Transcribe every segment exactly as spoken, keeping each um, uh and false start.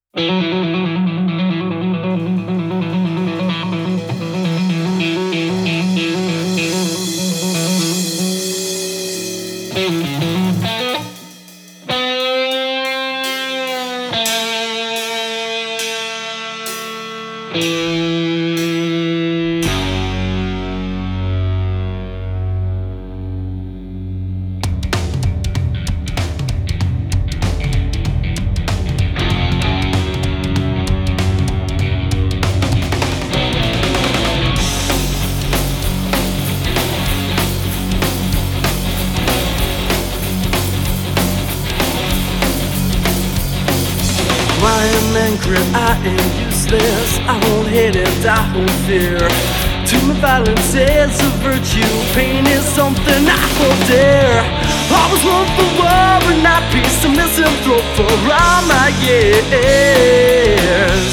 I am angry, I am useless. I won't hate it, I won't fear. To me violence is a virtue, pain is something I won't dare. I was one for war and not peace, a misanthrope for all my years.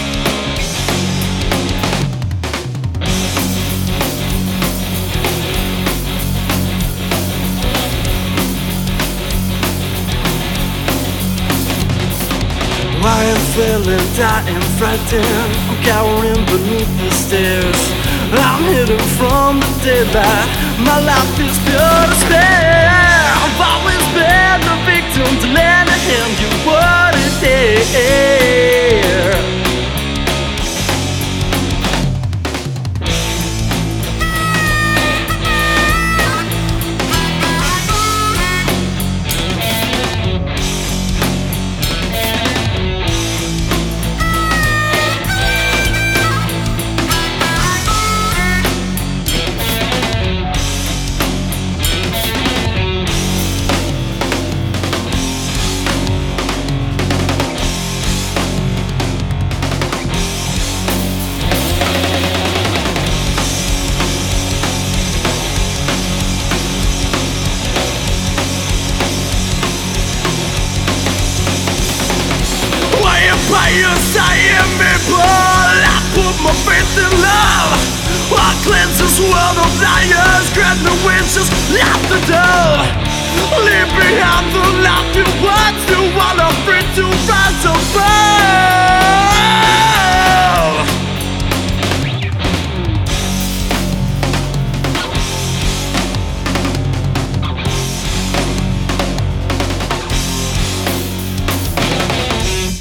I am feeling, I am frightened. I'm cowering beneath the stairs. I'm hidden from the daylight. My life is pure despair. I've always been the victim to lend a hand. You wouldn't dare. Pious I am able, I put my faith in love. I cleanse this world of liars, grant the wishes, lock the door. Leave behind the life you want to, while I'm free to rise above.